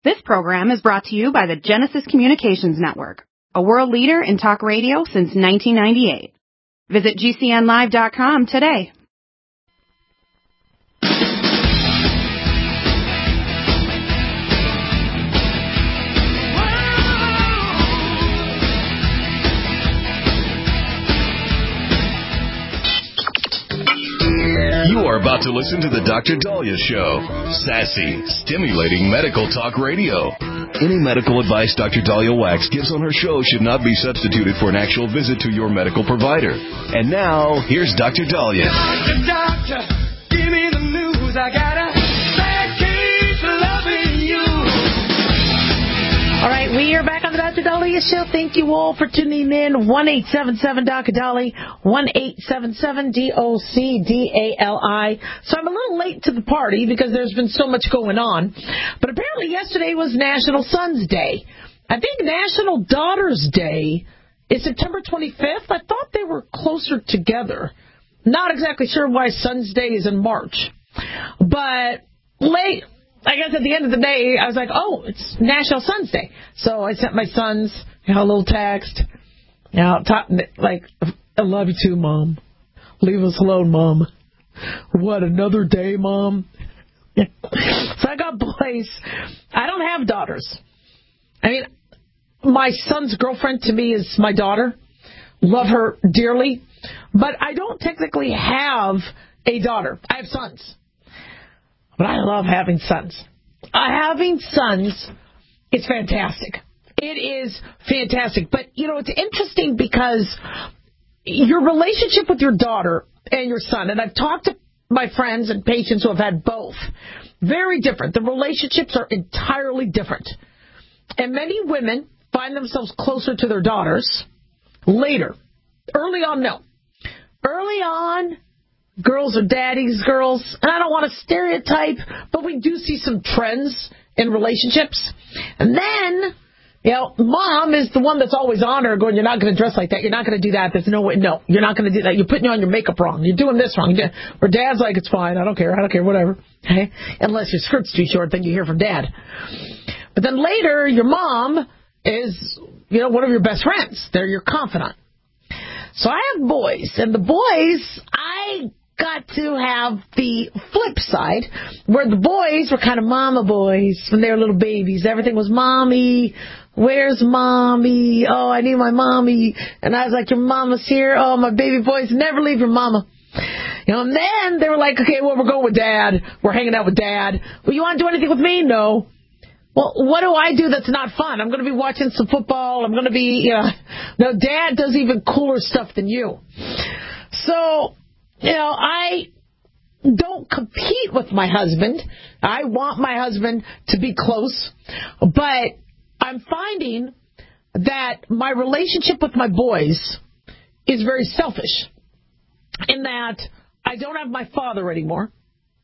This program is brought to you by the Genesis Communications Network, a world leader in talk radio since 1998. Visit GCNlive.com today. You are about to listen to the Dr. Daliah Show. Sassy, stimulating medical talk radio. Any medical advice Dr. Daliah Wax gives on her show should not be substituted for an actual visit to your medical provider. And now, here's Dr. Daliah. Doctor, give me the news. I got a bad case of loving you. All right, we are back on the Dr. Daliah Show. Thank you all for tuning in. 1-877-Dr. Dali, 1-877-DOCDALI. So I'm a little late to the party because there's been so much going on. But apparently yesterday was National Sons Day. I think National Daughters Day is September 25th. I thought they were closer together. Not exactly sure why Sons Day is in March. But late, I guess at the end of the day, I was like, oh, it's National Sons Day. So I sent my sons a little text. Like, I love you too, Mom. Leave us alone, Mom. What, another day, Mom? So I got boys. I don't have daughters. I mean, my son's girlfriend to me is my daughter. Love her dearly. But I don't technically have a daughter. I have sons. But I love having sons. Having sons is fantastic. It is fantastic. But, it's interesting because your relationship with your daughter and your son, and I've talked to my friends and patients who have had both, very different. The relationships are entirely different. And many women find themselves closer to their daughters later. Early on, no. Early on, girls are daddy's girls, and I don't want to stereotype, but we do see some trends in relationships. And then, mom is the one that's always on her going, you're not going to dress like that, you're not going to do that, there's no way, no, you're not going to do that, you're putting on your makeup wrong, you're doing this wrong. Or dad's like, it's fine, I don't care, whatever. Okay? Unless your skirt's too short, then you hear from dad. But then later, your mom is, one of your best friends. They're your confidant. So I have boys, and the boys, I got to have the flip side, where the boys were kind of mama boys when they were little babies. Everything was mommy. Where's mommy? Oh, I need my mommy. And I was like, your mama's here. Oh, my baby boys, never leave your mama. And then they were like, okay, well, we're going with dad. We're hanging out with dad. Well, you want to do anything with me? No. Well, what do I do that's not fun? I'm going to be watching some football. I'm going to be, no, dad does even cooler stuff than you. So, I don't compete with my husband. I want my husband to be close. But I'm finding that my relationship with my boys is very selfish in that I don't have my father anymore.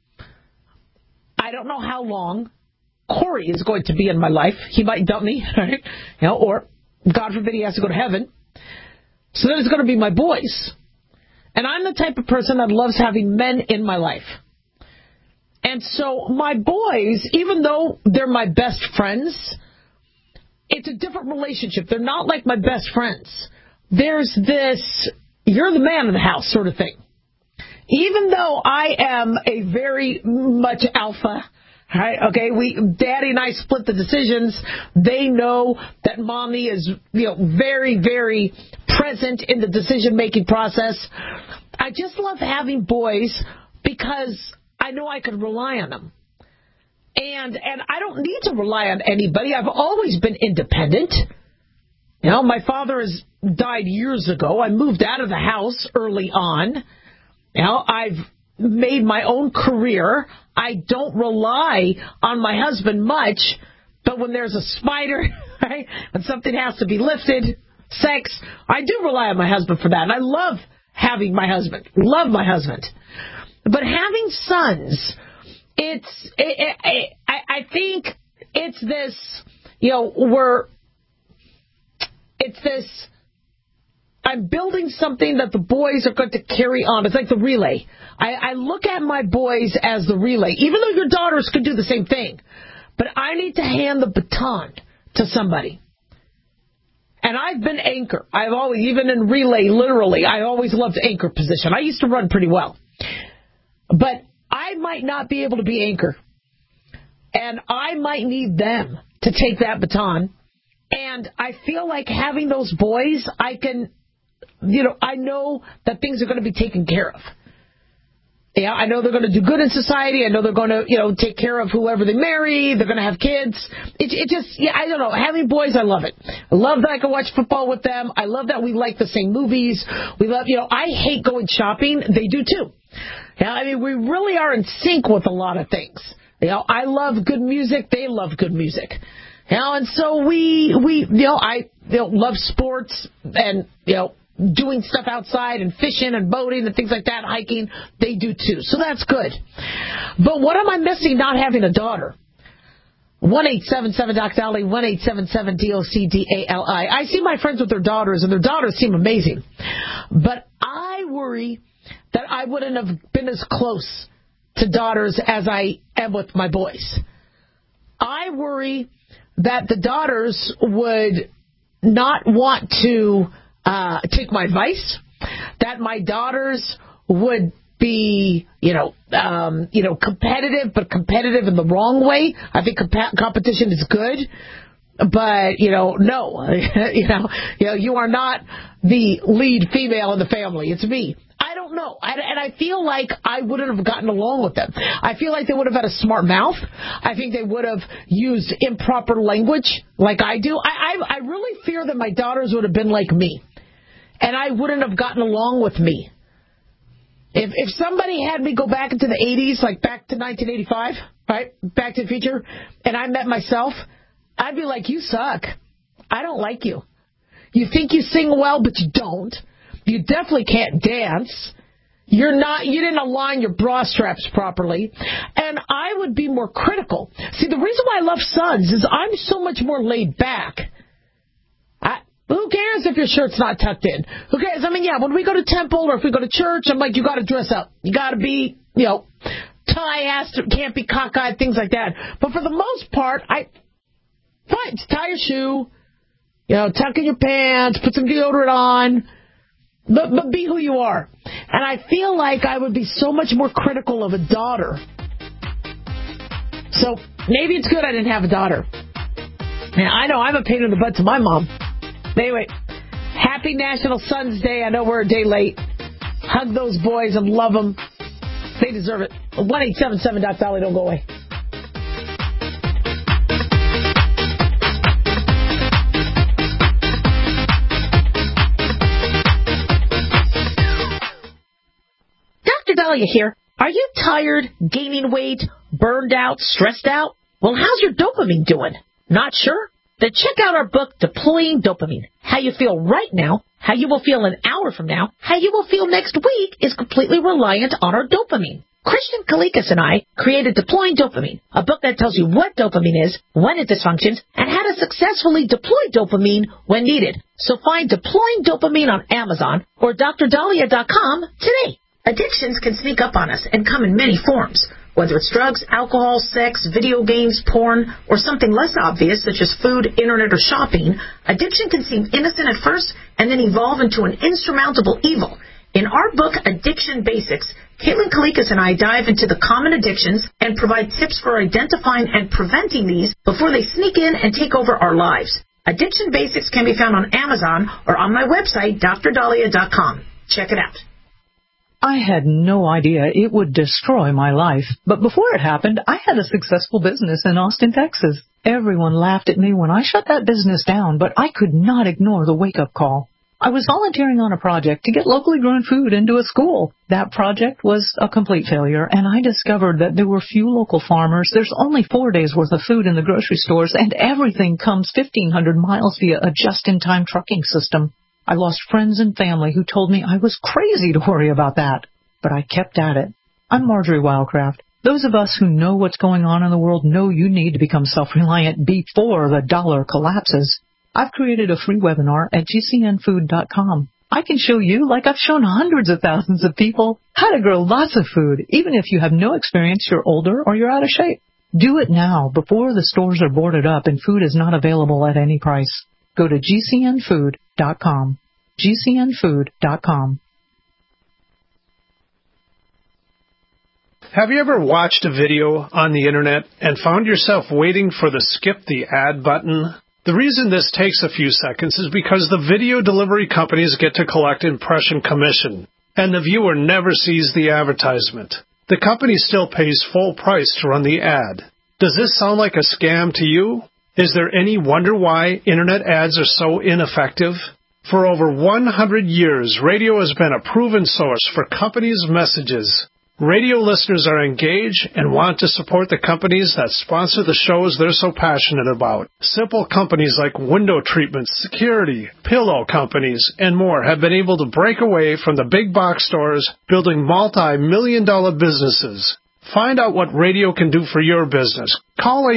I don't know how long Corey is going to be in my life. He might dump me, right? Or, God forbid, he has to go to heaven. So then it's going to be my boys. And I'm the type of person that loves having men in my life. And so my boys, even though they're my best friends, it's a different relationship. They're not like my best friends. There's this, you're the man of the house sort of thing. Even though I am a very much alpha, right? Okay, Daddy and I split the decisions. They know that Mommy is, very, very present in the decision-making process. I just love having boys because I know I can rely on them. And I don't need to rely on anybody. I've always been independent. My father has died years ago. I moved out of the house early on. I've made my own career. I don't rely on my husband much, but when there's a spider, right, when something has to be lifted, sex, I do rely on my husband for that. And I love having my husband. Love my husband. But having sons, I think it's this, it's this, I'm building something that the boys are going to carry on. It's like the relay. I look at my boys as the relay, even though your daughters could do the same thing. but I need to hand the baton to somebody. And I've been anchor. I've always, even in relay, literally, I always loved anchor position. I used to run pretty well. But I might not be able to be anchor. And I might need them to take that baton. And I feel like having those boys, I can, I know that things are going to be taken care of. Yeah, I know they're going to do good in society. I know they're going to, take care of whoever they marry. They're going to have kids. It just, I don't know. Having boys, I love it. I love that I can watch football with them. I love that we like the same movies. We love, I hate going shopping. They do too. Yeah, I mean, we really are in sync with a lot of things. I love good music. They love good music. And so I love sports and, doing stuff outside and fishing and boating and things like that, hiking. They do too. So that's good. But what am I missing not having a daughter? 1-877-DOC-DALI, 1-877-DOC-DALI. I see my friends with their daughters, and their daughters seem amazing. But I worry that I wouldn't have been as close to daughters as I am with my boys. I worry that the daughters would not want to take my advice, that my daughters would be, competitive, but competitive in the wrong way. I think competition is good, but, no, you are not the lead female in the family. It's me. I don't know. And I feel like I wouldn't have gotten along with them. I feel like they would have had a smart mouth. I think they would have used improper language like I do. I really fear that my daughters would have been like me. And I wouldn't have gotten along with me. If somebody had me go back into the 80s, like back to 1985, right, Back to the Future, and I met myself, I'd be like, you suck. I don't like you. You think you sing well, but you don't. You definitely can't dance. You didn't align your bra straps properly. And I would be more critical. See, the reason why I love sons is I'm so much more laid back. Who cares if your shirt's not tucked in? Who cares? I mean, yeah, when we go to temple or if we go to church, I'm like, you got to dress up. You got to be, tie-assed, can't be cockeyed, things like that. But for the most part, fine, tie your shoe, tuck in your pants, put some deodorant on, but be who you are. And I feel like I would be so much more critical of a daughter. So maybe it's good I didn't have a daughter. Now, I know I'm a pain in the butt to my mom. Anyway, happy National Sons Day. I know we're a day late. Hug those boys and love them. They deserve it. 1-877-DOC-DALI. Don't go away. Dr. Dahlia here. Are you tired, gaining weight, burned out, stressed out? Well, how's your dopamine doing? Not sure? Then check out our book, Deploying Dopamine. How you feel right now, how you will feel an hour from now, how you will feel next week is completely reliant on our dopamine. Christian Kalikas and I created Deploying Dopamine, a book that tells you what dopamine is, when it dysfunctions, and how to successfully deploy dopamine when needed. So find Deploying Dopamine on Amazon or drdahlia.com today. Addictions can sneak up on us and come in many forms. Whether it's drugs, alcohol, sex, video games, porn, or something less obvious such as food, internet, or shopping, addiction can seem innocent at first and then evolve into an insurmountable evil. In our book, Addiction Basics, Caitlin Kalikas and I dive into the common addictions and provide tips for identifying and preventing these before they sneak in and take over our lives. Addiction Basics can be found on Amazon or on my website, drdahlia.com. Check it out. I had no idea it would destroy my life. But before it happened, I had a successful business in Austin, Texas. Everyone laughed at me when I shut that business down, but I could not ignore the wake-up call. I was volunteering on a project to get locally grown food into a school. That project was a complete failure, and I discovered that there were few local farmers. There's only 4 days' worth of food in the grocery stores, and everything comes 1,500 miles via a just-in-time trucking system. I lost friends and family who told me I was crazy to worry about that, but I kept at it. I'm Marjorie Wildcraft. Those of us who know what's going on in the world know you need to become self-reliant before the dollar collapses. I've created a free webinar at gcnfood.com. I can show you, like I've shown hundreds of thousands of people, how to grow lots of food, even if you have no experience, you're older, or you're out of shape. Do it now before the stores are boarded up and food is not available at any price. Go to GCNfood.com. GCNfood.com. Have you ever watched a video on the internet and found yourself waiting for the skip the ad button? The reason this takes a few seconds is because the video delivery companies get to collect impression commission, and the viewer never sees the advertisement. The company still pays full price to run the ad. Does this sound like a scam to you? Is there any wonder why internet ads are so ineffective? For over 100 years, radio has been a proven source for companies' messages. Radio listeners are engaged and want to support the companies that sponsor the shows they're so passionate about. Simple companies like window treatments, security, pillow companies, and more have been able to break away from the big box stores, building multi-million-dollar businesses. Find out what radio can do for your business. Call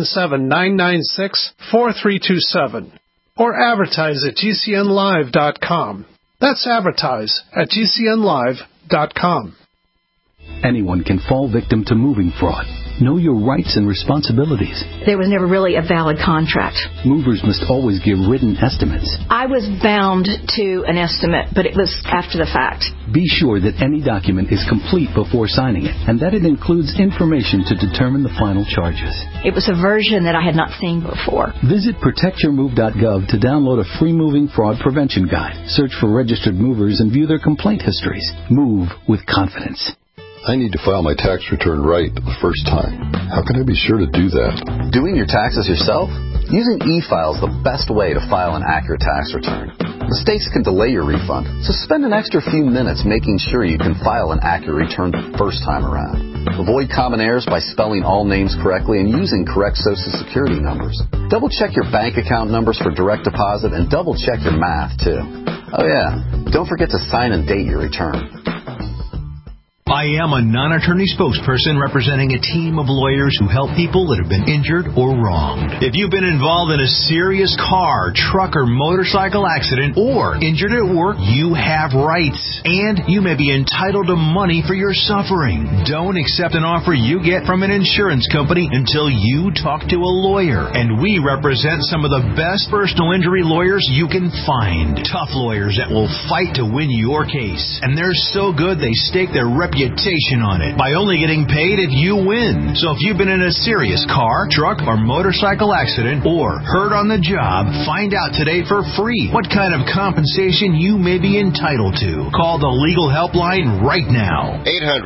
877-996-4327 or advertise at GCNlive.com. That's advertise at GCNlive.com. Anyone can fall victim to moving fraud. Know your rights and responsibilities. There was never really a valid contract. Movers must always give written estimates. I was bound to an estimate, but it was after the fact. Be sure that any document is complete before signing it, and that it includes information to determine the final charges. It was a version that I had not seen before. Visit protectyourmove.gov to download a free moving fraud prevention guide. Search for registered movers and view their complaint histories. Move with confidence. I need to file my tax return right the first time. How can I be sure to do that? Doing your taxes yourself? Using e-file is the best way to file an accurate tax return. Mistakes can delay your refund, so spend an extra few minutes making sure you can file an accurate return the first time around. Avoid common errors by spelling all names correctly and using correct Social Security numbers. Double-check your bank account numbers for direct deposit and double-check your math, too. Oh, yeah, don't forget to sign and date your return. I am a non-attorney spokesperson representing a team of lawyers who help people that have been injured or wronged. If you've been involved in a serious car, truck, or motorcycle accident or injured at work, you have rights, and you may be entitled to money for your suffering. Don't accept an offer you get from an insurance company until you talk to a lawyer, and we represent some of the best personal injury lawyers you can find. Tough lawyers that will fight to win your case, and they're so good they stake their reputation on it by only getting paid if you win. So if you've been in a serious car, truck, or motorcycle accident or hurt on the job, find out today for free what kind of compensation you may be entitled to. Call the legal helpline right now.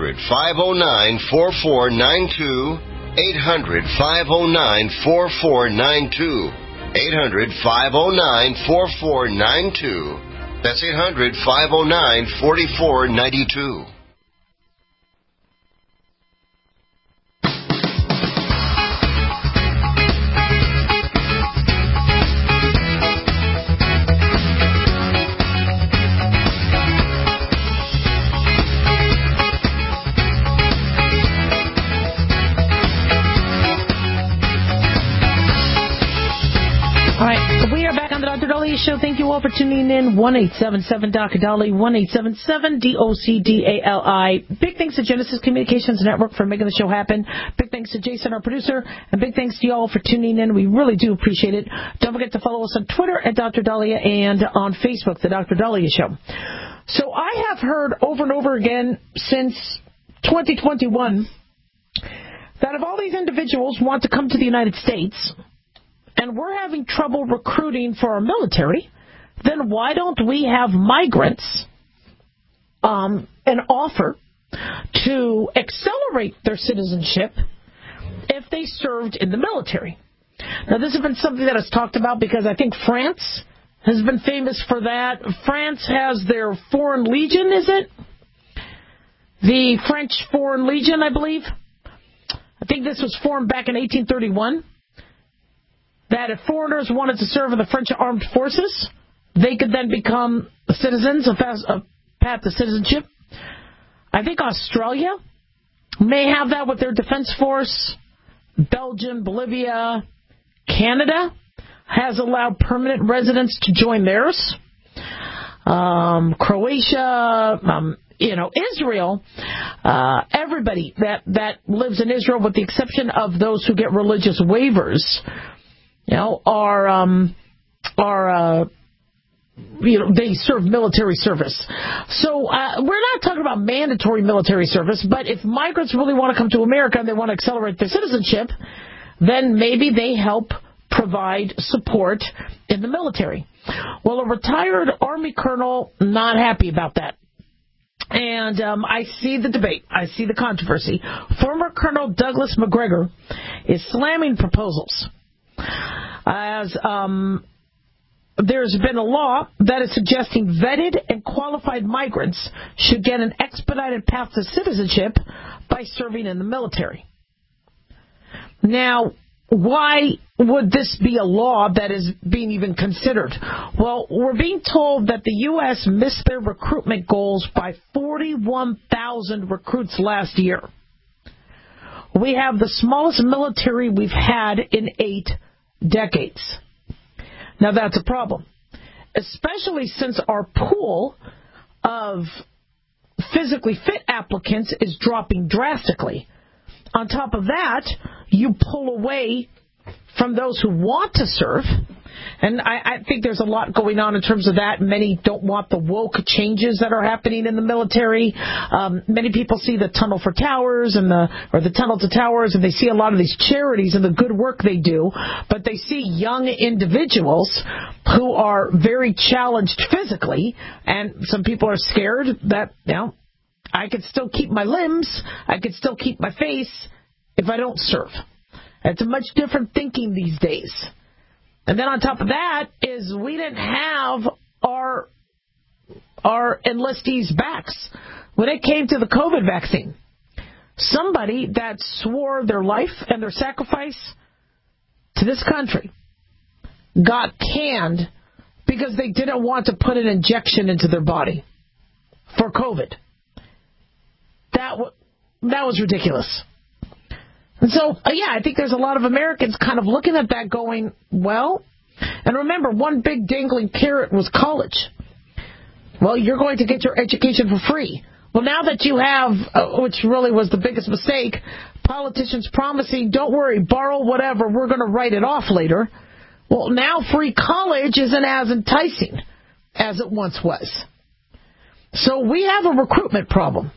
800-509-4492. 800-509-4492. 800-509-4492. That's 800-509-4492. Show. Thank you all for tuning in. 1-877-Dr. 1-877-DOCDALI. Big thanks to Genesis Communications Network for making the show happen. Big thanks to Jason, our producer, and big thanks to you all for tuning in. We really do appreciate it. Don't forget to follow us on Twitter at Dr. Dahlia and on Facebook, The Dr. Dahlia Show. So I have heard over and over again since 2021 that if all these individuals want to come to the United States and we're having trouble recruiting for our military, then why don't we have migrants an offer to accelerate their citizenship if they served in the military? Now, this has been something that is talked about because I think France has been famous for that. France has their Foreign Legion, is it? The French Foreign Legion, I believe. I think this was formed back in 1831. That if foreigners wanted to serve in the French armed forces, they could then become citizens, a path to citizenship. I think Australia may have that with their defense force. Belgium, Bolivia, Canada has allowed permanent residents to join theirs. Croatia, Israel, everybody that lives in Israel, with the exception of those who get religious waivers, they serve military service. So we're not talking about mandatory military service, but if migrants really want to come to America and they want to accelerate their citizenship, then maybe they help provide support in the military. Well, a retired Army colonel, not happy about that. And I see the debate. I see the controversy. Former Colonel Douglas McGregor is slamming proposals as there's been a law that is suggesting vetted and qualified migrants should get an expedited path to citizenship by serving in the military. Now, why would this be a law that is being even considered? Well, we're being told that the U.S. missed their recruitment goals by 41,000 recruits last year. We have the smallest military we've had in 8 decades. Now, that's a problem, especially since our pool of physically fit applicants is dropping drastically. On top of that, you pull away from those who want to serve, and I think there's a lot going on in terms of that. Many don't want the woke changes that are happening in the military. Many people see the Tunnel for Towers or the Tunnel to Towers, and they see a lot of these charities and the good work they do, but they see young individuals who are very challenged physically, and some people are scared that, I could still keep my limbs, I could still keep my face if I don't serve. It's a much different thinking these days. And then on top of that is we didn't have our enlistees' backs when it came to the COVID vaccine. Somebody that swore their life and their sacrifice to this country got canned because they didn't want to put an injection into their body for COVID. That was ridiculous. And so, I think there's a lot of Americans kind of looking at that going, well, and remember, one big dangling carrot was college. Well, you're going to get your education for free. Well, now that you have, which really was the biggest mistake, politicians promising, don't worry, borrow whatever, we're going to write it off later. Well, now free college isn't as enticing as it once was. So we have a recruitment problem.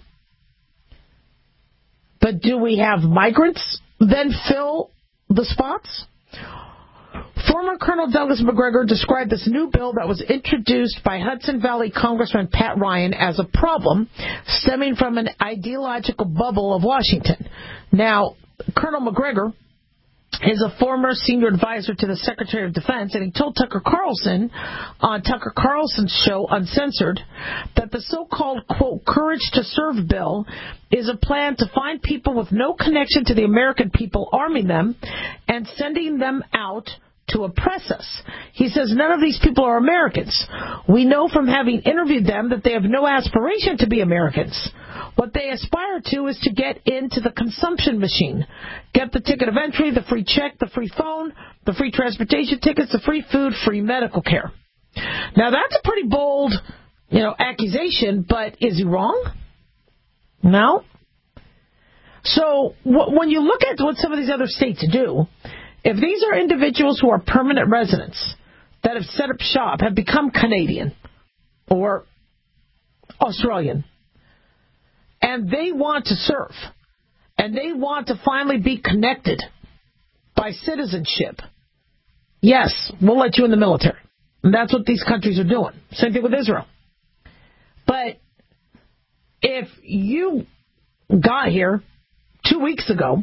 But do we have migrants then fill the spots? Former Colonel Douglas McGregor described this new bill that was introduced by Hudson Valley Congressman Pat Ryan as a problem stemming from an ideological bubble of Washington. Now, Colonel McGregor is a former senior advisor to the Secretary of Defense, and he told Tucker Carlson on Tucker Carlson's show Uncensored that the so-called, quote, Courage to Serve bill is a plan to find people with no connection to the American people, arming them and sending them out to oppress us. He says none of these people are Americans. We know from having interviewed them that they have no aspiration to be Americans. What they aspire to is to get into the consumption machine, get the ticket of entry, the free check, the free phone, the free transportation tickets, the free food, free medical care. Now, that's a pretty bold, accusation, but is he wrong? No. So when you look at what some of these other states do, if these are individuals who are permanent residents that have set up shop, have become Canadian or Australian, and they want to serve, and they want to finally be connected by citizenship, yes, we'll let you in the military. And that's what these countries are doing. Same thing with Israel. But if you got here 2 weeks ago,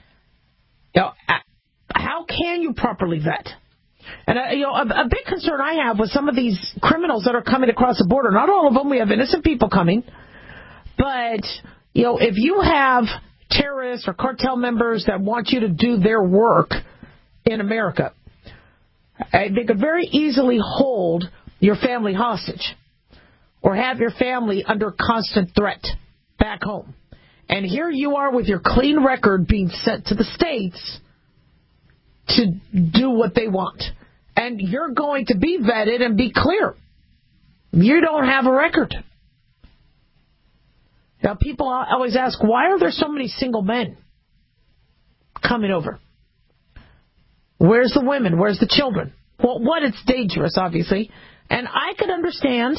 how can you properly vet? And a big concern I have with some of these criminals that are coming across the border, not all of them, we have innocent people coming, but if you have terrorists or cartel members that want you to do their work in America, they could very easily hold your family hostage or have your family under constant threat back home. And here you are with your clean record being sent to the States to do what they want. And you're going to be vetted and be clear. You don't have a record. Now, people always ask, why are there so many single men coming over? Where's the women? Where's the children? Well, one, it's dangerous, obviously. And I could understand,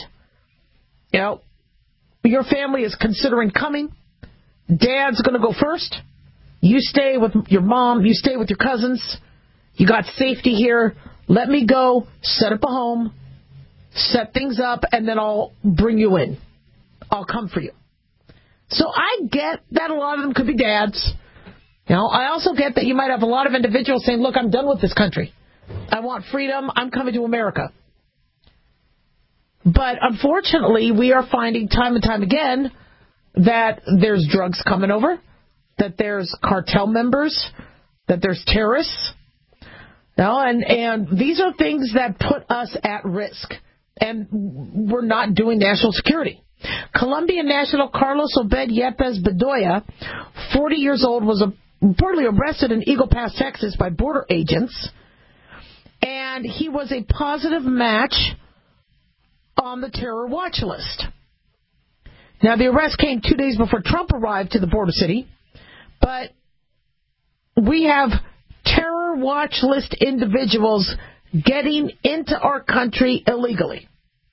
your family is considering coming. Dad's going to go first. You stay with your mom. You stay with your cousins. You got safety here. Let me go, set up a home, set things up, and then I'll bring you in. I'll come for you. So I get that a lot of them could be dads. I also get that you might have a lot of individuals saying, look, I'm done with this country. I want freedom. I'm coming to America. But unfortunately, we are finding time and time again that there's drugs coming over, that there's cartel members, that there's terrorists. And these are things that put us at risk. And we're not doing national security. Colombian national Carlos Obed Yepes Bedoya, 40 years old, was reportedly arrested in Eagle Pass, Texas by border agents. And he was a positive match on the terror watch list. Now, the arrest came 2 days before Trump arrived to the border city. But we have terror watch list individuals getting into our country illegally.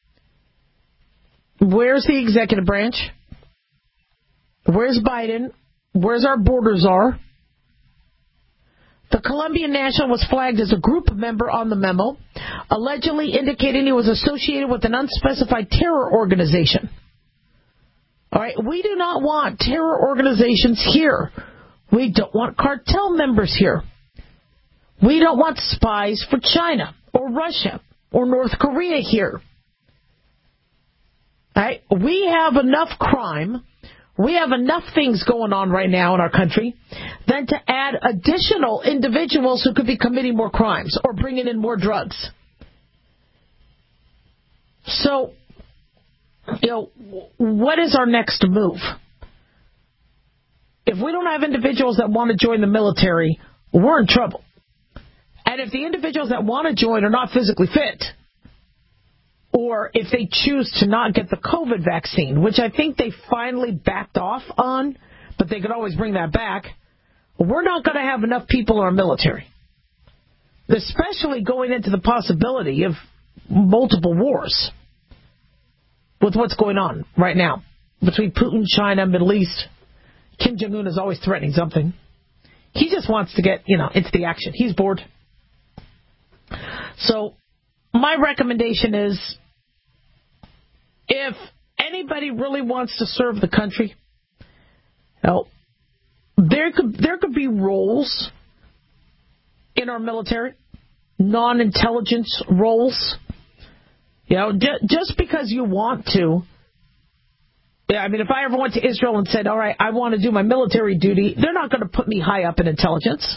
Where's the executive branch? Where's Biden? Where's our border czar? The Colombian national was flagged as a group member on the memo, allegedly indicating he was associated with an unspecified terror organization. All right, we do not want terror organizations here. We don't want cartel members here. We don't want spies for China or Russia or North Korea here. All right, we have enough crime. We have enough things going on right now in our country than to add additional individuals who could be committing more crimes or bringing in more drugs. So, what is our next move? If we don't have individuals that want to join the military, we're in trouble. And if the individuals that want to join are not physically fit, or if they choose to not get the COVID vaccine, which I think they finally backed off on, but they could always bring that back, we're not going to have enough people in our military, especially going into the possibility of multiple wars with what's going on right now between Putin, China, Middle East. Kim Jong-un is always threatening something. He just wants to get, into the action. He's bored. So my recommendation is, if anybody really wants to serve the country, there could be roles in our military, non-intelligence roles. Just because you want to. If I ever went to Israel and said, all right, I want to do my military duty, they're not going to put me high up in intelligence.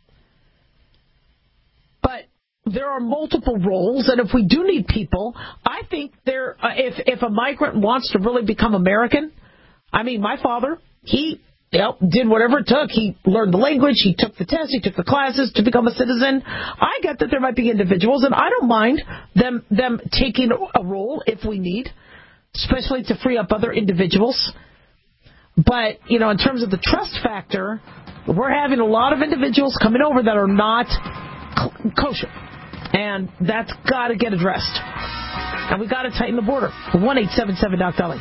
But there are multiple roles, and if we do need people, I think if a migrant wants to really become American, my father, he did whatever it took. He learned the language, he took the test, he took the classes to become a citizen. I get that there might be individuals, and I don't mind them taking a role if we need, especially to free up other individuals. But, in terms of the trust factor, we're having a lot of individuals coming over that are not kosher. And that's got to get addressed. And we got to tighten the border. 1-877-DOC-BELLY.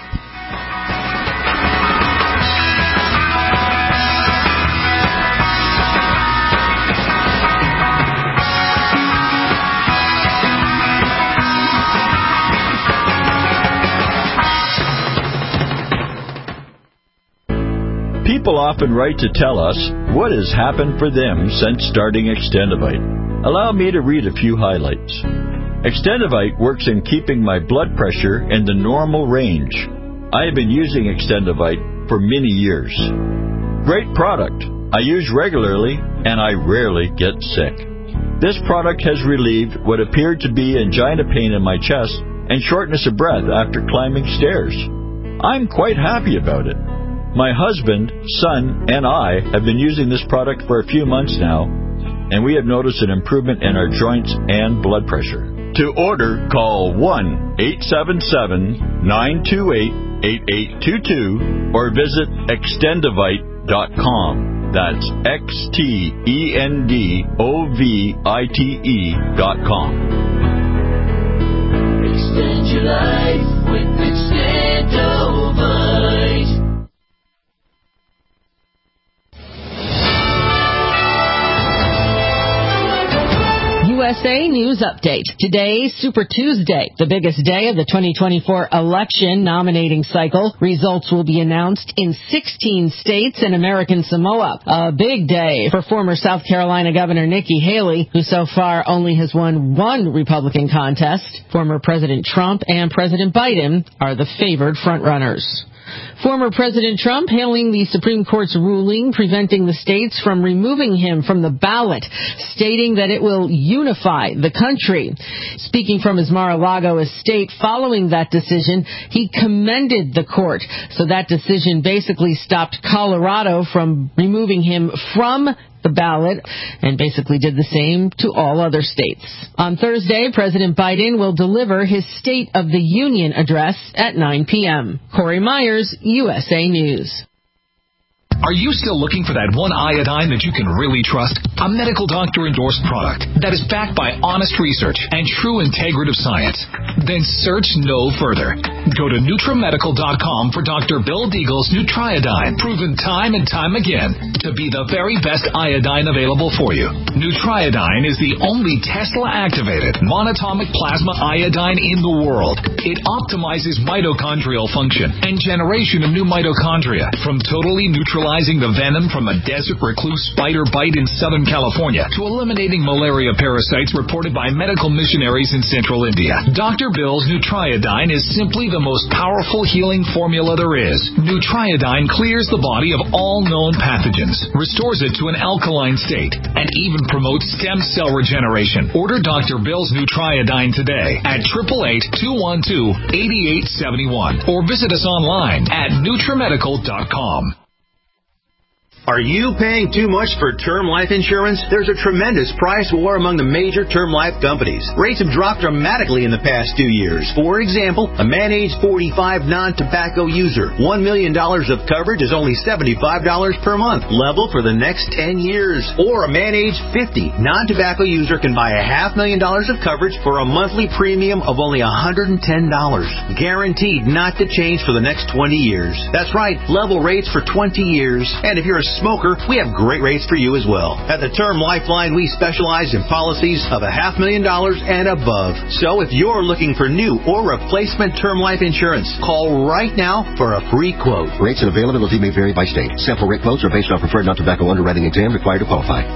People often write to tell us what has happened for them since starting Extendivite. Allow me to read a few highlights. Extendivite works in keeping my blood pressure in the normal range. I have been using Extendivite for many years. Great product. I use regularly and I rarely get sick. This product has relieved what appeared to be angina pain in my chest and shortness of breath after climbing stairs. I'm quite happy about it. My husband, son, and I have been using this product for a few months now, and we have noticed an improvement in our joints and blood pressure. To order, call 1-877-928-8888 8822 or visit extendovite.com. That's extendovite.com. Extend your life with Extendovite. USA News Update. Today, Super Tuesday, the biggest day of the 2024 election nominating cycle. Results will be announced in 16 states and American Samoa. A big day for former South Carolina Governor Nikki Haley, who so far only has won one Republican contest. Former President Trump and President Biden are the favored frontrunners. Former President Trump hailing the Supreme Court's ruling preventing the states from removing him from the ballot, stating that it will unify the country. Speaking from his Mar-a-Lago estate following that decision, he commended the court. So that decision basically stopped Colorado from removing him from the ballot and basically did the same to all other states. On Thursday, President Biden will deliver his State of the Union address at 9 p.m. Corey Myers, USA News. Are you still looking for that one iodine that you can really trust? A medical doctor-endorsed product that is backed by honest research and true integrative science? Then search no further. Go to NutriMedical.com for Dr. Bill Deagle's Nutriodine, proven time and time again to be the very best iodine available for you. Nutriodine is the only Tesla-activated monatomic plasma iodine in the world. It optimizes mitochondrial function and generation of new mitochondria from totally neutralizing the venom from a desert recluse spider bite in Southern California to eliminating malaria parasites reported by medical missionaries in central India. Dr. Bill's Nutriodine is simply the most powerful healing formula there is. Nutriodine clears the body of all known pathogens, restores it to an alkaline state, and even promotes stem cell regeneration. Order Dr. Bill's Nutriodine today at 888-212-8871 or visit us online at NutriMedical.com. Are you paying too much for term life insurance? There's a tremendous price war among the major term life companies. Rates have dropped dramatically in the past 2 years. For example, a man age 45 non-tobacco user, $1 million of coverage is only $75 per month, level for the next 10 years. Or a man age 50 non-tobacco user can buy $500,000 of coverage for a monthly premium of only $110, guaranteed not to change for the next 20 years. That's right, level rates for 20 years. And if you're a smoker, we have great rates for you as well. At the Term Lifeline, we specialize in policies of $500,000 and above. So if you're looking for new or replacement term life insurance, call right now for a free quote. Rates and availability may vary by state. Sample rate quotes are based on preferred non-tobacco underwriting exam required to qualify.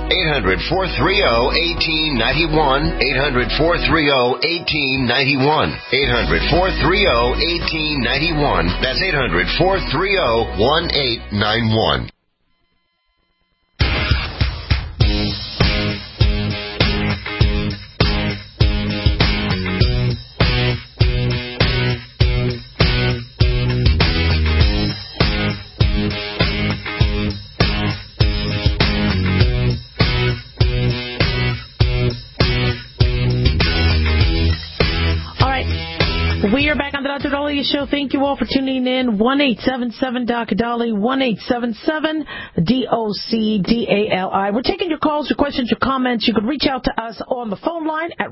800-430-1891. 800-430-1891. 800-430-1891. That's 800-430-1891. We are back on the Dr. Dahlia Show. Thank you all for tuning in. 1-877-Dr. Dahlia, 1-877-DOCDALI. We're taking your calls, your questions, your comments. You can reach out to us on the phone line at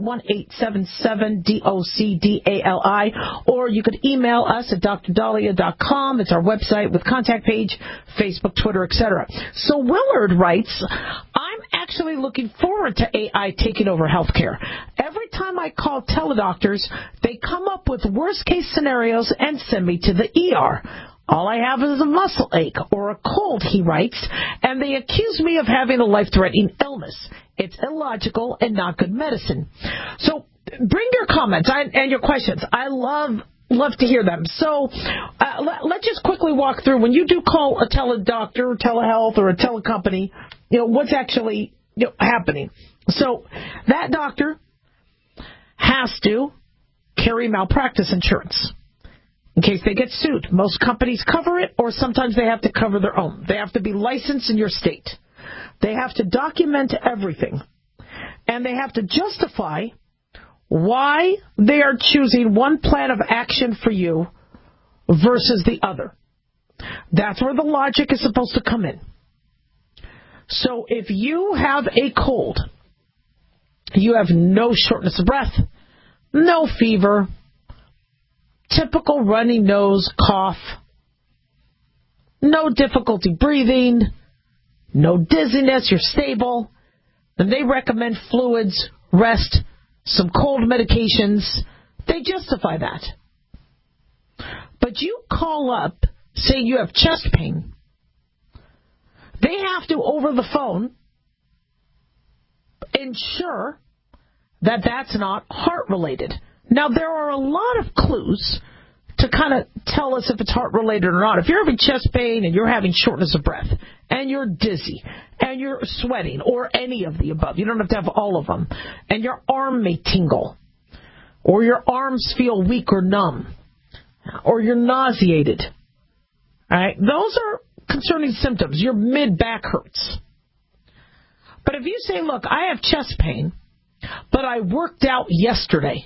1-877-DOCDALI, or you could email us at drdahlia.com. It's our website with contact page, Facebook, Twitter, etc. So Willard writes, I'm actually looking forward to AI taking over healthcare. Every time I call teledoctors, they come up with worst-case scenarios and send me to the ER. All I have is a muscle ache or a cold, he writes, and they accuse me of having a life-threatening illness. It's illogical and not good medicine. So bring your comments and your questions. I love to hear them. So let's just quickly walk through. When you do call a teledoctor or telehealth or a telecompany, what's actually happening. So that doctor has to carry malpractice insurance in case they get sued. Most companies cover it, or sometimes they have to cover their own. They have to be licensed in your state. They have to document everything. And they have to justify why they are choosing one plan of action for you versus the other. That's where the logic is supposed to come in. So if you have a cold, you have no shortness of breath, no fever, typical runny nose, cough, no difficulty breathing, no dizziness, you're stable, then they recommend fluids, rest, some cold medications. They justify that. But you call up saying you have chest pain. They have to, over the phone, ensure that that's not heart-related. Now, there are a lot of clues to kind of tell us if it's heart-related or not. If you're having chest pain and you're having shortness of breath and you're dizzy and you're sweating or any of the above, you don't have to have all of them, and your arm may tingle or your arms feel weak or numb or you're nauseated, all right, those are concerning symptoms. Your mid-back hurts. But if you say, look, I have chest pain, but I worked out yesterday,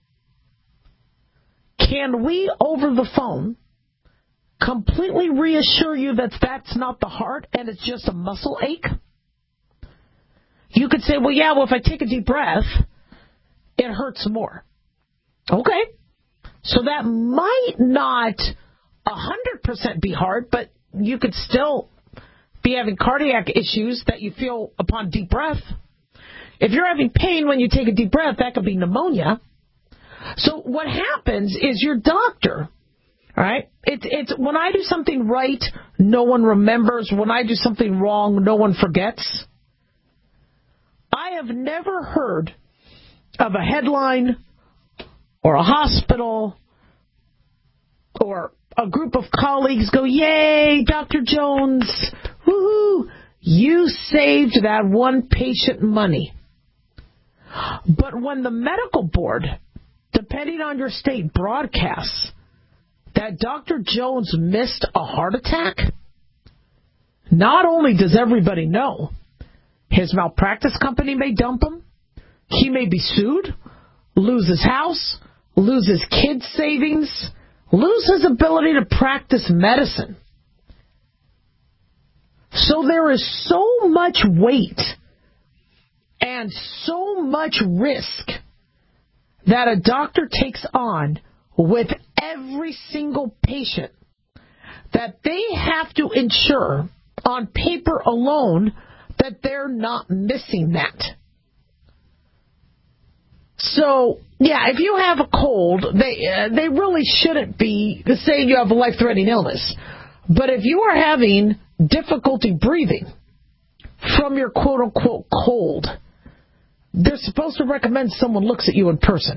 can we, over the phone, completely reassure you that that's not the heart and it's just a muscle ache? You could say, well, if I take a deep breath, it hurts more. Okay. So that might not 100% be heart, but you could still be having cardiac issues that you feel upon deep breath. If you're having pain when you take a deep breath, that could be pneumonia. So what happens is your doctor, all right, it's when I do something right, no one remembers. When I do something wrong, no one forgets. I have never heard of a headline or a hospital or a group of colleagues go, yay, Dr. Jones, woohoo, you saved that one patient money. But when the medical board, depending on your state, broadcasts that Dr. Jones missed a heart attack, not only does everybody know, his malpractice company may dump him, he may be sued, lose his house, lose his kids' savings, lose his ability to practice medicine. So there is so much weight and so much risk that a doctor takes on with every single patient that they have to ensure on paper alone that they're not missing that. So, if you have a cold, they really shouldn't be saying you have a life-threatening illness. But if you are having difficulty breathing from your quote-unquote cold, they're supposed to recommend someone looks at you in person.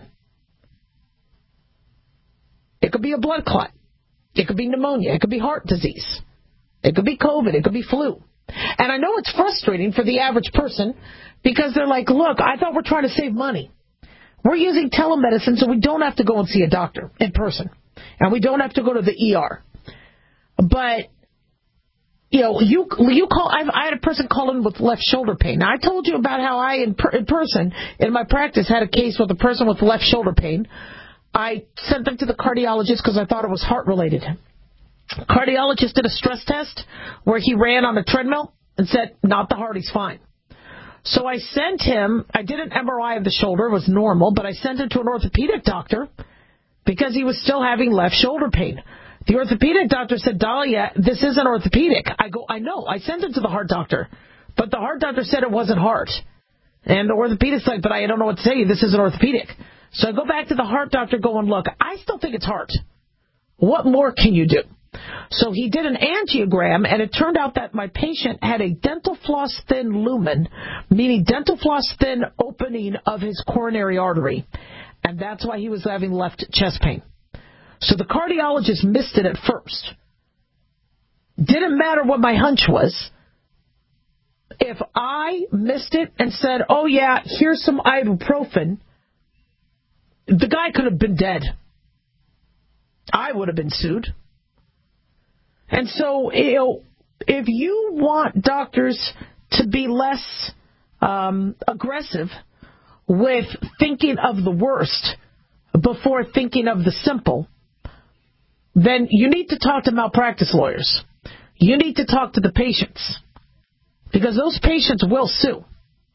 It could be a blood clot. It could be pneumonia. It could be heart disease. It could be COVID. It could be flu. And I know it's frustrating for the average person because they're like, look, I thought we're trying to save money. We're using telemedicine so we don't have to go and see a doctor in person. And we don't have to go to the ER. But, you call. I had a person call in with left shoulder pain. Now, I told you about how I, in person, in my practice, had a case with a person with left shoulder pain. I sent them to the cardiologist because I thought it was heart-related. Cardiologist did a stress test where he ran on a treadmill and said, not the heart, he's fine. So I sent him, I did an MRI of the shoulder, it was normal, but I sent him to an orthopedic doctor because he was still having left shoulder pain. The orthopedic doctor said, Dahlia, this isn't orthopedic. I go, I know, I sent him to the heart doctor, but the heart doctor said it wasn't heart. And the orthopedic's like, but I don't know what to say, this isn't orthopedic. So I go back to the heart doctor going, look, I still think it's heart. What more can you do? So he did an angiogram, and it turned out that my patient had a dental floss thin lumen, meaning dental floss thin opening of his coronary artery, and that's why he was having left chest pain. So the cardiologist missed it at first. Didn't matter what my hunch was. If I missed it and said, oh yeah, here's some ibuprofen, the guy could have been dead. I would have been sued. And so, if you want doctors to be less aggressive with thinking of the worst before thinking of the simple, then you need to talk to malpractice lawyers. You need to talk to the patients, because those patients will sue.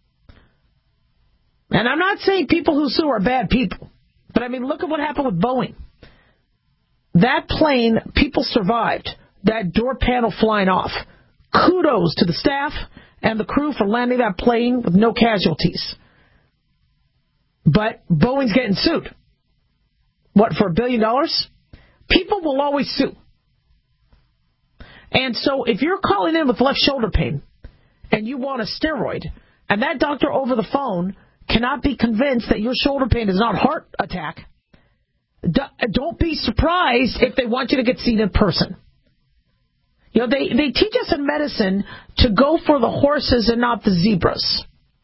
And I'm not saying people who sue are bad people, but I mean, look at what happened with Boeing. That plane, people survived. That door panel flying off. Kudos to the staff and the crew for landing that plane with no casualties. But Boeing's getting sued. What, for $1 billion? People will always sue. And so if you're calling in with left shoulder pain and you want a steroid, and that doctor over the phone cannot be convinced that your shoulder pain is not heart attack, don't be surprised if they want you to get seen in person. You know, they teach us in medicine to go for the horses and not the zebras.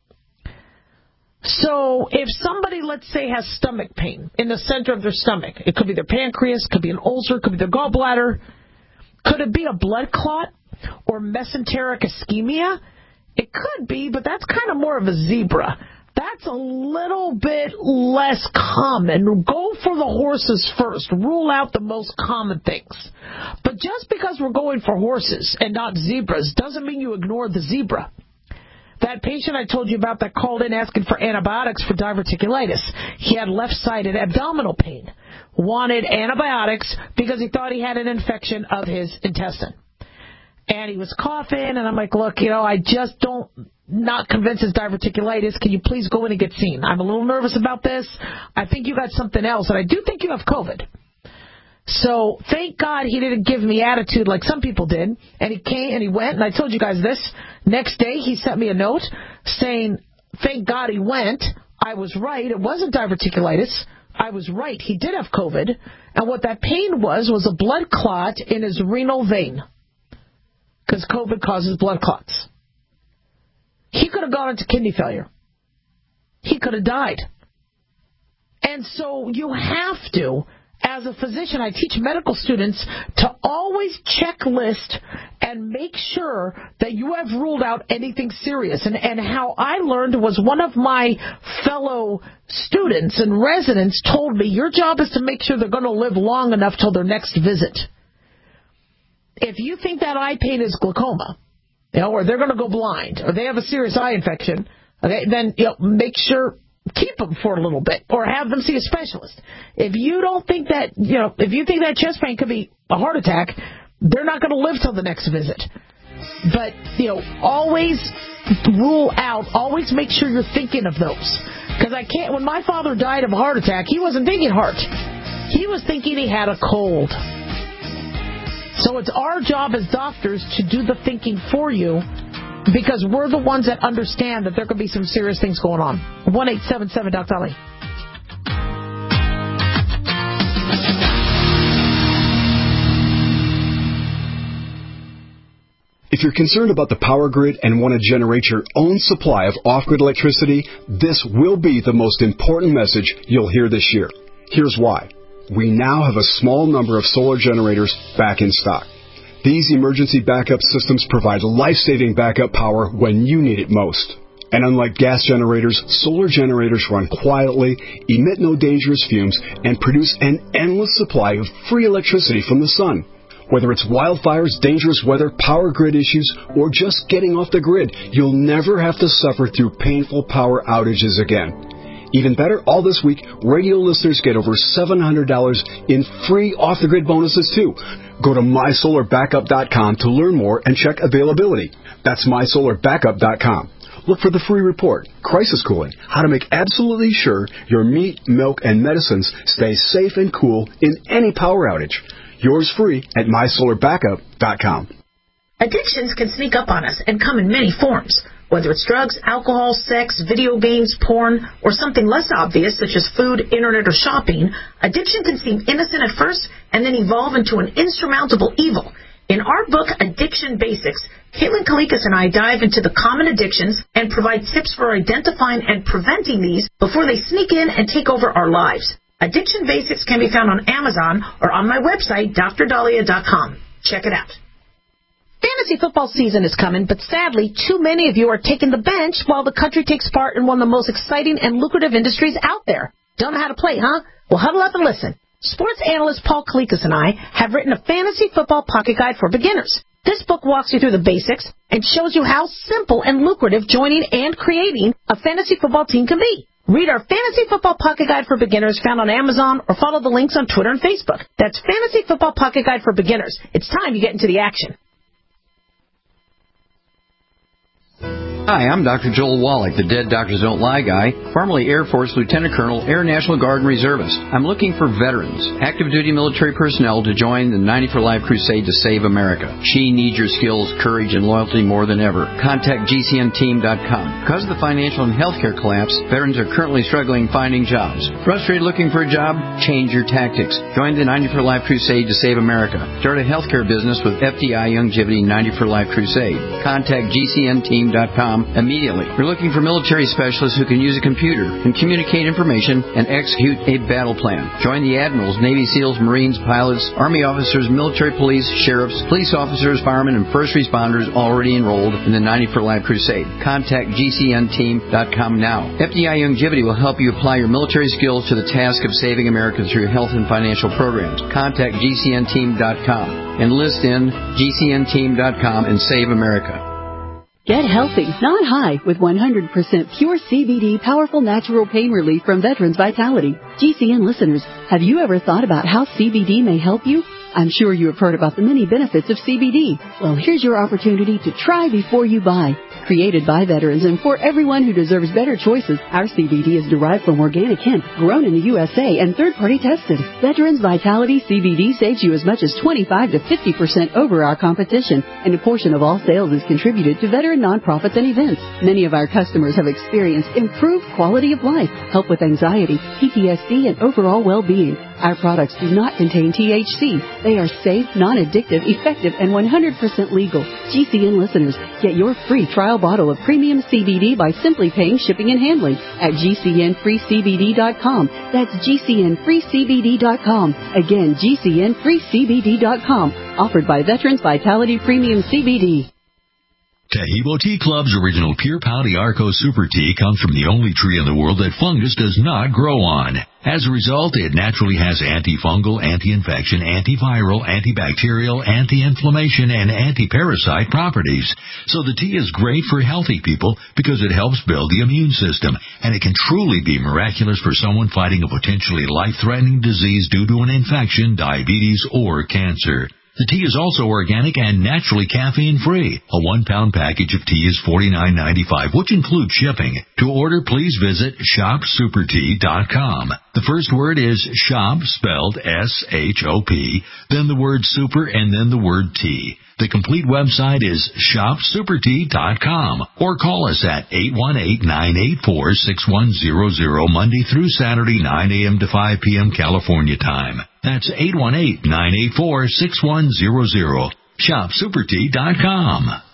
So if somebody, let's say, has stomach pain in the center of their stomach, it could be their pancreas, could be an ulcer, could be their gallbladder, could it be a blood clot or mesenteric ischemia? It could be, but that's kind of more of a zebra. That's a little bit less common. Go for the horses first. Rule out the most common things. But just because we're going for horses and not zebras doesn't mean you ignore the zebra. That patient I told you about that called in asking for antibiotics for diverticulitis, he had left-sided abdominal pain, wanted antibiotics because he thought he had an infection of his intestine. And he was coughing, and I'm like, look, I just don't, not convinced it's diverticulitis. Can you please go in and get seen? I'm a little nervous about this. I think you got something else, and I do think you have COVID. So thank God he didn't give me attitude like some people did. And he came and he went, and I told you guys this. Next day he sent me a note saying, thank God he went. I was right. It wasn't diverticulitis. I was right. He did have COVID. And what that pain was a blood clot in his renal vein. Because COVID causes blood clots. He could have gone into kidney failure. He could have died. And so you have to, as a physician, I teach medical students to always checklist and make sure that you have ruled out anything serious. And how I learned was one of my fellow students and residents told me, your job is to make sure they're going to live long enough till their next visit. If you think that eye pain is glaucoma, or they're going to go blind, or they have a serious eye infection, okay, then make sure, keep them for a little bit, or have them see a specialist. If you don't think that, if you think that chest pain could be a heart attack, they're not going to live till the next visit. But, always rule out, always make sure you're thinking of those. Because when my father died of a heart attack, he wasn't thinking heart. He was thinking he had a cold. So it's our job as doctors to do the thinking for you, because we're the ones that understand that there could be some serious things going on. 1-877 Dr. Ali. If you're concerned about the power grid and want to generate your own supply of off-grid electricity, this will be the most important message you'll hear this year. Here's why. We now have a small number of solar generators back in stock. These emergency backup systems provide life-saving backup power when you need it most. And unlike gas generators, solar generators run quietly, emit no dangerous fumes, and produce an endless supply of free electricity from the sun. Whether it's wildfires, dangerous weather, power grid issues, or just getting off the grid, you'll never have to suffer through painful power outages again. Even better, all this week, radio listeners get over $700 in free off-the-grid bonuses, too. Go to mysolarbackup.com to learn more and check availability. That's mysolarbackup.com. Look for the free report, Crisis Cooling, how to make absolutely sure your meat, milk, and medicines stay safe and cool in any power outage. Yours free at mysolarbackup.com. Addictions can sneak up on us and come in many forms. Whether it's drugs, alcohol, sex, video games, porn, or something less obvious such as food, internet, or shopping, addiction can seem innocent at first and then evolve into an insurmountable evil. In our book, Addiction Basics, Caitlin Kalikas and I dive into the common addictions and provide tips for identifying and preventing these before they sneak in and take over our lives. Addiction Basics can be found on Amazon or on my website, drdalia.com. Check it out. Fantasy football season is coming, but sadly, too many of you are taking the bench while the country takes part in one of the most exciting and lucrative industries out there. Don't know how to play, huh? Well, huddle up and listen. Sports analyst Paul Kalikas and I have written a fantasy football pocket guide for beginners. This book walks you through the basics and shows you how simple and lucrative joining and creating a fantasy football team can be. Read our Fantasy Football Pocket Guide for Beginners found on Amazon or follow the links on Twitter and Facebook. That's Fantasy Football Pocket Guide for Beginners. It's time you get into the action. Hi, I'm Dr. Joel Wallach, the Dead Doctors Don't Lie guy, formerly Air Force Lieutenant Colonel, Air National Guard and Reservist. I'm looking for veterans, active duty military personnel to join the 90 for Life crusade to save America. She needs your skills, courage, and loyalty more than ever. Contact GCNteam.com. Because of the financial and healthcare collapse, veterans are currently struggling finding jobs. Frustrated looking for a job? Change your tactics. Join the 90 for Life crusade to save America. Start a healthcare business with FDI Youngevity 90 for Life crusade. Contact GCNteam.com immediately. We're looking for military specialists who can use a computer and communicate information and execute a battle plan. Join the admirals, Navy SEALs, Marines, pilots, Army officers, military police, sheriffs, police officers, firemen, and first responders already enrolled in the 90 for Life crusade. Contact GCNteam.com now. FDI Youngevity will help you apply your military skills to the task of saving America through health and financial programs. Contact GCNteam.com. Enlist in GCNteam.com and save America. Get healthy, not high, with 100% pure CBD powerful natural pain relief from Veterans Vitality. GCN listeners, have you ever thought about how CBD may help you? I'm sure you have heard about the many benefits of CBD. Well, here's your opportunity to try before you buy. Created by veterans and for everyone who deserves better choices, our CBD is derived from organic hemp, grown in the USA, and third-party tested. Veterans Vitality CBD saves you as much as 25 to 50% over our competition, and a portion of all sales is contributed to veteran nonprofits and events. Many of our customers have experienced improved quality of life, help with anxiety, PTSD, and overall well-being. Our products do not contain THC. They are safe, non-addictive, effective, and 100% legal. GCN listeners, get your free trial bottle of premium CBD by simply paying shipping and handling at GCNFreeCBD.com. That's GCNFreeCBD.com. Again, GCNFreeCBD.com. Offered by Veterans Vitality Premium CBD. Tahibo Tea Club's original Pure Pau d'Arco Super Tea comes from the only tree in the world that fungus does not grow on. As a result, it naturally has antifungal, anti-infection, antiviral, antibacterial, anti-inflammation, and anti-parasite properties. So the tea is great for healthy people because it helps build the immune system, and it can truly be miraculous for someone fighting a potentially life-threatening disease due to an infection, diabetes, or cancer. The tea is also organic and naturally caffeine-free. A 1-pound package of tea is $49.95, which includes shipping. To order, please visit shopsupertea.com. The first word is shop, spelled S-H-O-P, then the word super, and then the word tea. The complete website is shopsupertea.com, or call us at 818-984-6100 Monday through Saturday, 9 a.m. to 5 p.m. California time. That's 818-984-6100. shopsupertea.com.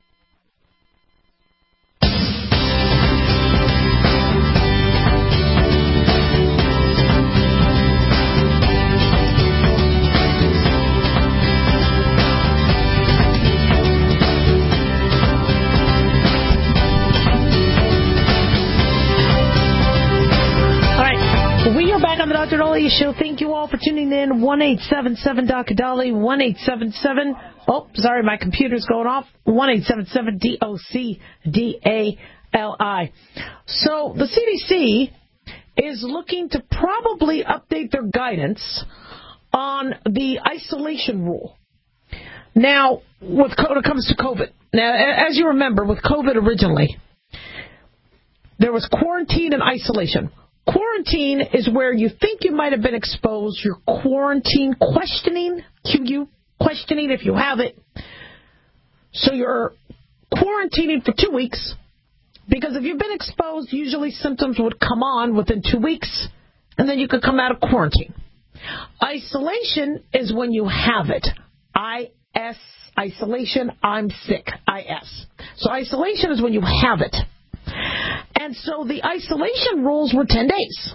Dr. Dolly Show. Thank you all for tuning in. 1-877 Dr. Dolly. 1-877. Oh, sorry, my computer's going off. 1-877 DOCDALI. So the CDC is looking to probably update their guidance on the isolation rule. Now, when it comes to COVID. Now, as you remember, with COVID originally, there was quarantine and isolation. Quarantine is where you think you might have been exposed. You're quarantine questioning, questioning if you have it. So you're quarantining for 2 weeks, because if you've been exposed, usually symptoms would come on within 2 weeks, and then you could come out of quarantine. Isolation is when you have it. I-S, isolation, I'm sick, I-S. So isolation is when you have it. And so the isolation rules were 10 days.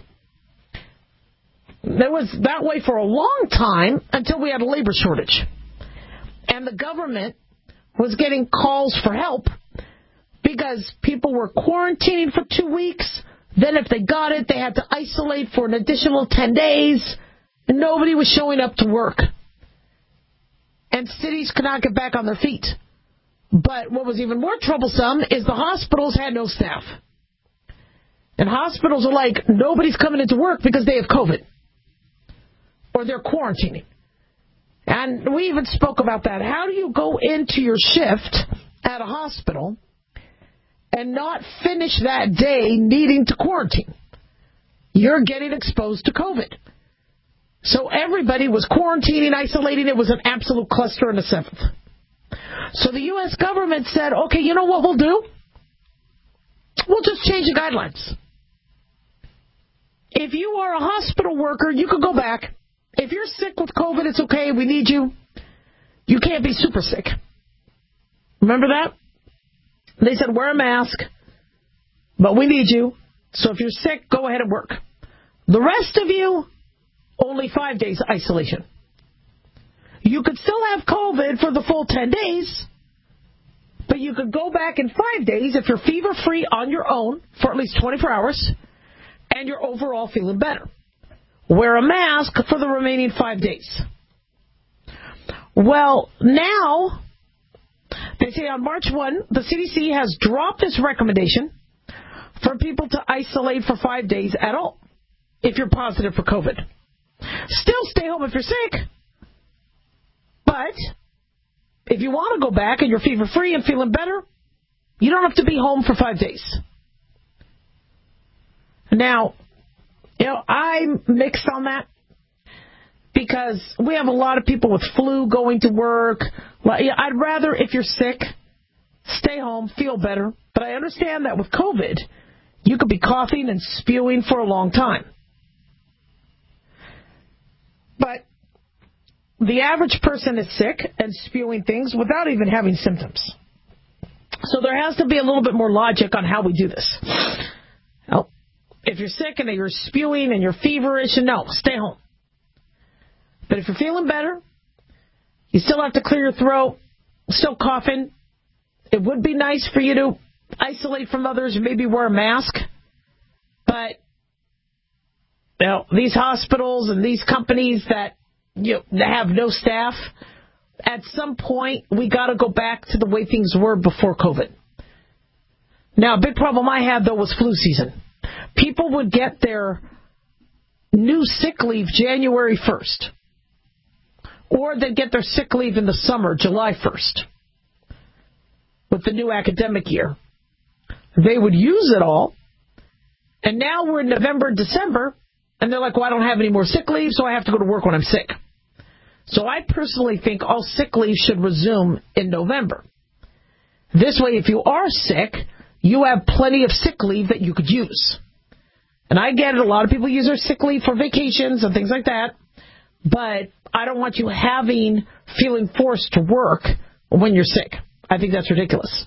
It was that way for a long time until we had a labor shortage. And the government was getting calls for help because people were quarantining for 2 weeks. Then if they got it, they had to isolate for an additional 10 days. nobody was showing up to work. And cities could not get back on their feet. But what was even more troublesome is the hospitals had no staff. And hospitals are like, nobody's coming into work because they have COVID. Or they're quarantining. And we even spoke about that. How do you go into your shift at a hospital and not finish that day needing to quarantine? You're getting exposed to COVID. So everybody was quarantining, isolating. It was an absolute cluster in the 7th. So the U.S. government said, okay, you know what we'll do? We'll just change the guidelines. If you are a hospital worker, you could go back. If you're sick with COVID, it's okay. We need you. You can't be super sick. Remember that? They said, wear a mask, but we need you. So if you're sick, go ahead and work. The rest of you, only 5 days isolation. You could still have COVID for the full 10 days, but you could go back in 5 days if you're fever-free on your own for at least 24 hours and you're overall feeling better. Wear a mask for the remaining 5 days. Well, now, they say on March 1, the CDC has dropped its recommendation for people to isolate for 5 days at all if you're positive for COVID. Still stay home if you're sick. But if you want to go back and you're fever-free and feeling better, you don't have to be home for 5 days. Now, I'm mixed on that because we have a lot of people with flu going to work. I'd rather, if you're sick, stay home, feel better. But I understand that with COVID, you could be coughing and spewing for a long time. But the average person is sick and spewing things without even having symptoms. So there has to be a little bit more logic on how we do this. Well, if you're sick and you're spewing and you're feverish, no, stay home. But if you're feeling better, you still have to clear your throat, still coughing. It would be nice for you to isolate from others and maybe wear a mask. But these hospitals and these companies that have no staff, at some point we got to go back to the way things were before COVID. Now, a big problem I had, though, was flu season. People would get their new sick leave January 1st. Or they'd get their sick leave in the summer, July 1st. With the new academic year. They would use it all. And now we're in November, December. And they're like, well, I don't have any more sick leave, so I have to go to work when I'm sick. So I personally think all sick leave should resume in November. This way, if you are sick, you have plenty of sick leave that you could use. And I get it. A lot of people use their sick leave for vacations and things like that. But I don't want you feeling forced to work when you're sick. I think that's ridiculous.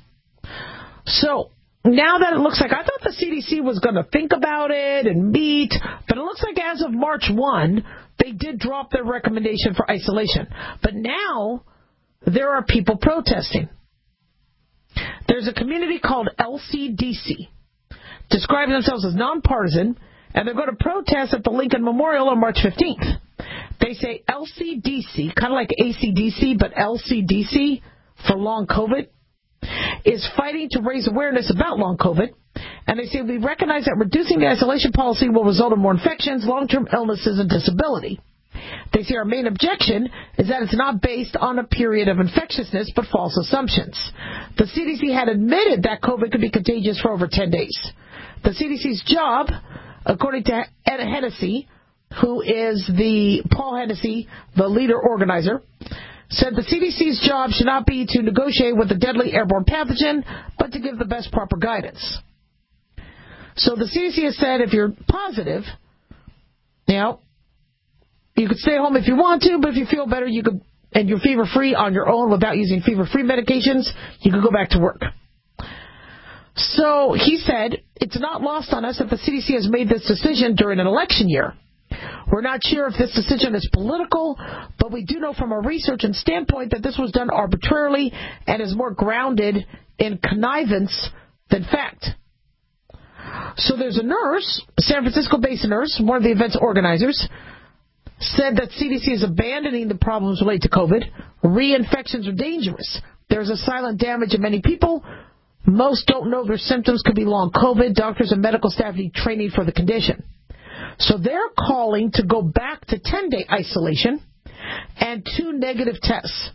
So now that it looks like, I thought the CDC was going to think about it and meet, but it looks like as of March 1, they did drop their recommendation for isolation. But now there are people protesting. There's a community called LCDC, describing themselves as nonpartisan, and they're going to protest at the Lincoln Memorial on March 15th. They say LCDC, kind of like ACDC, but LCDC for long COVID, is fighting to raise awareness about long COVID. And they say, we recognize that reducing the isolation policy will result in more infections, long-term illnesses, and disability. They say our main objection is that it's not based on a period of infectiousness, but false assumptions. The CDC had admitted that COVID could be contagious for over 10 days. The CDC's job, according to Ed Hennessy, who is Paul Hennessy, the leader organizer, said the CDC's job should not be to negotiate with a deadly airborne pathogen, but to give the best proper guidance. So the CDC has said if you're positive, you could stay home if you want to, but if you feel better, you could, and you're fever-free on your own without using fever-free medications, you could go back to work. So he said, it's not lost on us that the CDC has made this decision during an election year. We're not sure if this decision is political, but we do know from our research and standpoint that this was done arbitrarily and is more grounded in connivance than fact. So there's a nurse, a San Francisco-based nurse, one of the event's organizers, said that CDC is abandoning the problems related to COVID. Reinfections are dangerous. There's a silent damage in many people. Most don't know their symptoms could be long COVID. Doctors and medical staff need training for the condition. So they're calling to go back to 10-day isolation and 2 negative tests.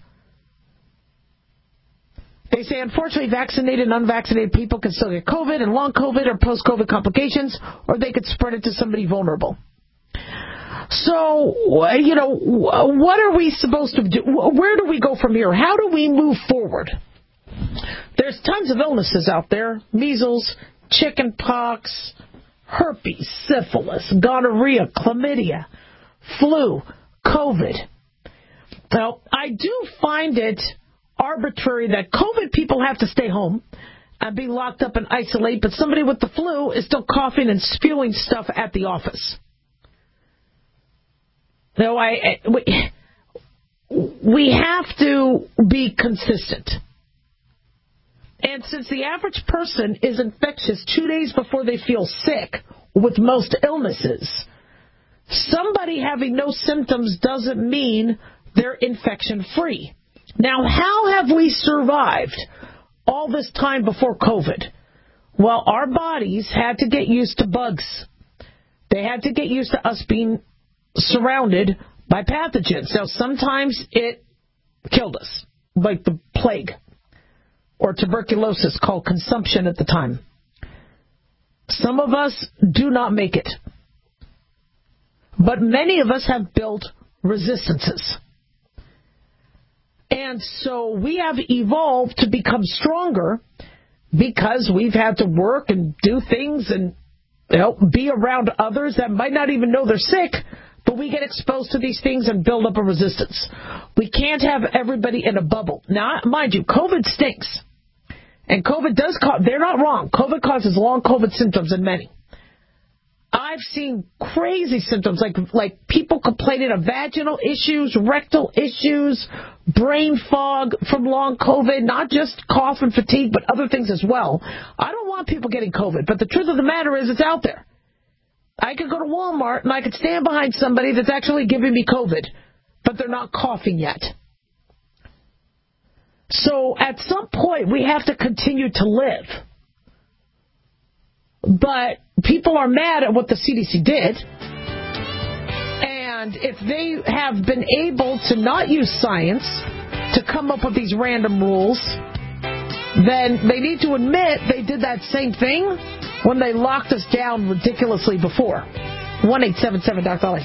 They say, unfortunately, vaccinated and unvaccinated people can still get COVID and long COVID or post-COVID complications, or they could spread it to somebody vulnerable. So, what are we supposed to do? Where do we go from here? How do we move forward? There's tons of illnesses out there. Measles, chicken pox, herpes, syphilis, gonorrhea, chlamydia, flu, COVID. Now, I do find it arbitrary that COVID people have to stay home and be locked up and isolate, but somebody with the flu is still coughing and spewing stuff at the office. No, we have to be consistent. And since the average person is infectious 2 days before they feel sick with most illnesses, somebody having no symptoms doesn't mean they're infection-free. Now, how have we survived all this time before COVID? Well, our bodies had to get used to bugs. They had to get used to us being surrounded by pathogens. Now, sometimes it killed us, like the plague or tuberculosis, called consumption at the time. Some of us do not make it. But many of us have built resistances. And so we have evolved to become stronger because we've had to work and do things and be around others that might not even know they're sick, but we get exposed to these things and build up a resistance. We can't have everybody in a bubble. Now, mind you, COVID stinks. And COVID does cause, they're not wrong, COVID causes long COVID symptoms in many. I've seen crazy symptoms like people complaining of vaginal issues, rectal issues, brain fog from long COVID, not just cough and fatigue, but other things as well. I don't want people getting COVID, but the truth of the matter is it's out there. I could go to Walmart and I could stand behind somebody that's actually giving me COVID, but they're not coughing yet. So at some point we have to continue to live. But people are mad at what the CDC did. And if they have been able to not use science to come up with these random rules, then they need to admit they did that same thing when they locked us down ridiculously before. 1-877-Dr.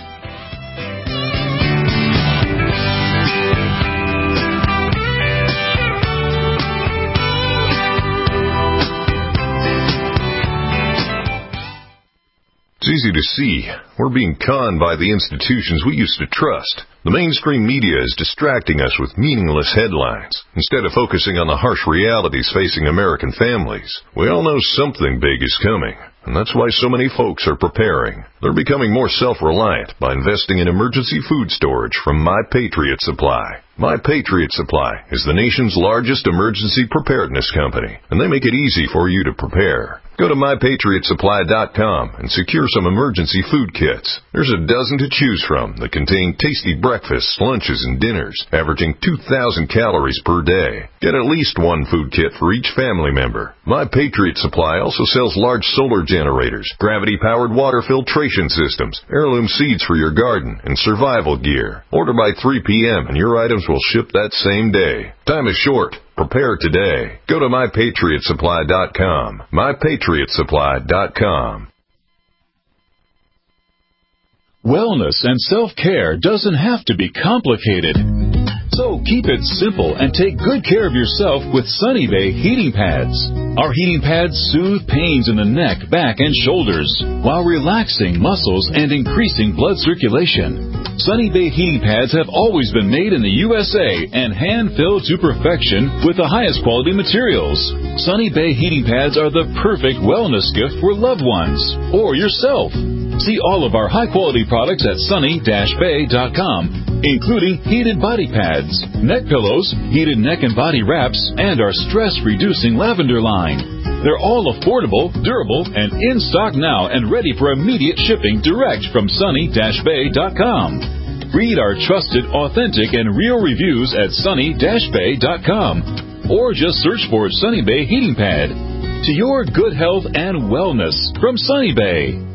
It's easy to see. We're being conned by the institutions we used to trust. The mainstream media is distracting us with meaningless headlines instead of focusing on the harsh realities facing American families. We all know something big is coming, and that's why so many folks are preparing. They're becoming more self-reliant by investing in emergency food storage from My Patriot Supply. My Patriot Supply is the nation's largest emergency preparedness company, and they make it easy for you to prepare. Go to MyPatriotSupply.com and secure some emergency food kits. There's a dozen to choose from that contain tasty breakfasts, lunches, and dinners, averaging 2,000 calories per day. Get at least one food kit for each family member. My Patriot Supply also sells large solar generators, gravity-powered water filtration systems, heirloom seeds for your garden, and survival gear. Order by 3 p.m. and your items will ship that same day. Time is short. Prepare today. Go to MyPatriotSupply.com. MyPatriotSupply.com. Wellness and self-care doesn't have to be complicated. So keep it simple and take good care of yourself with Sunny Bay heating pads. Our heating pads soothe pains in the neck, back, and shoulders while relaxing muscles and increasing blood circulation. Sunny Bay heating pads have always been made in the USA and hand-filled to perfection with the highest quality materials. Sunny Bay heating pads are the perfect wellness gift for loved ones or yourself. See all of our high-quality products at sunny-bay.com, including heated body pads, neck pillows, heated neck and body wraps, and our stress-reducing lavender line. They're all affordable, durable, and in stock now and ready for immediate shipping direct from sunny-bay.com. Read our trusted, authentic, and real reviews at sunny-bay.com or just search for Sunny Bay Heating Pad. To your good health and wellness from Sunny Bay.